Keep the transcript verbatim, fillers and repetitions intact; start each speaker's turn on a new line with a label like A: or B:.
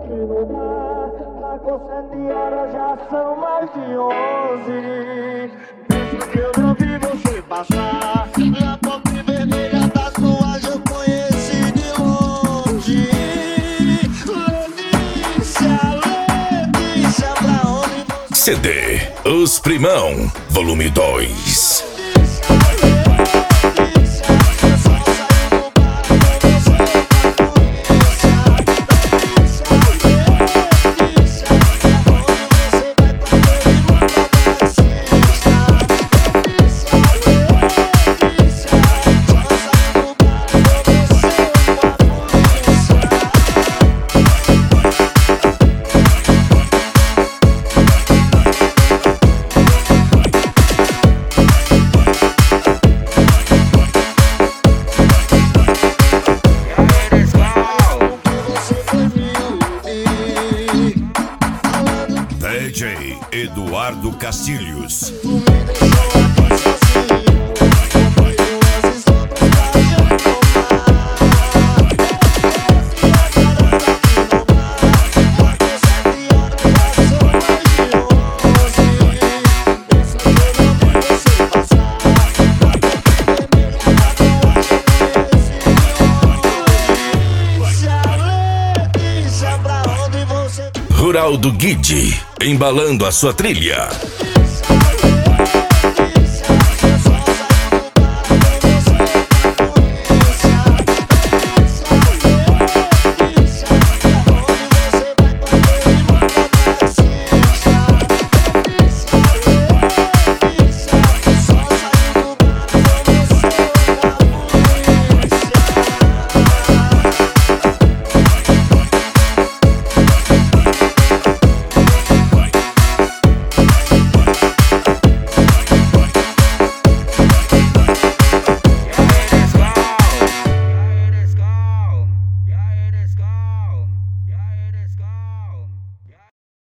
A: aqui no mar. Marcou sete horas, já são mais de onze. Mesmo que eu não vi você passar, na ponte vermelha da sua eu conheci de longe. Letícia, Letícia, pra onde você...
B: C D Os Primão, volume dois. D J Eduardo Castilhos. Rural do Guide, embalando a sua trilha.